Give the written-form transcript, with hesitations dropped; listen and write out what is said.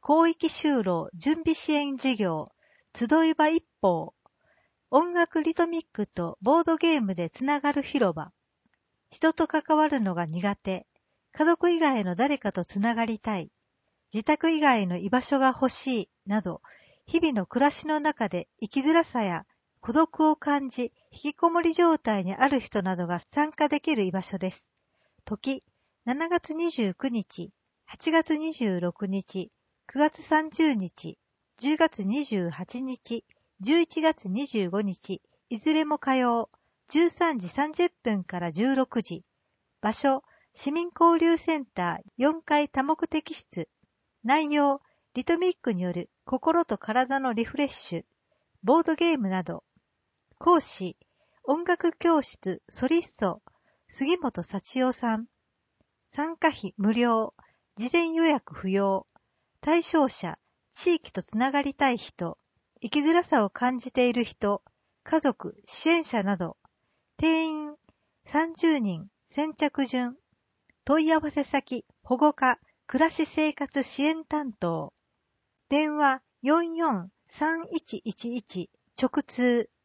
広域就労準備支援事業、集い場一方、音楽リトミックとボードゲームでつながる広場、人と関わるのが苦手、家族以外の誰かとつながりたい、自宅以外の居場所が欲しい、など、日々の暮らしの中で生きづらさや孤独を感じ、引きこもり状態にある人などが参加できる居場所です。時、7月29日、8月26日、9月30日、10月28日、11月25日、いずれも火曜、13時30分から16時。場所、市民交流センター4階多目的室。内容、リトミックによる心と体のリフレッシュ、ボードゲームなど。講師、音楽教室ソリスト、杉本幸代さん。参加費無料、事前予約不要。対象者、地域とつながりたい人、生きづらさを感じている人、家族、支援者など。定員30人、先着順。問い合わせ先、保護課、暮らし生活支援担当。電話443111直通。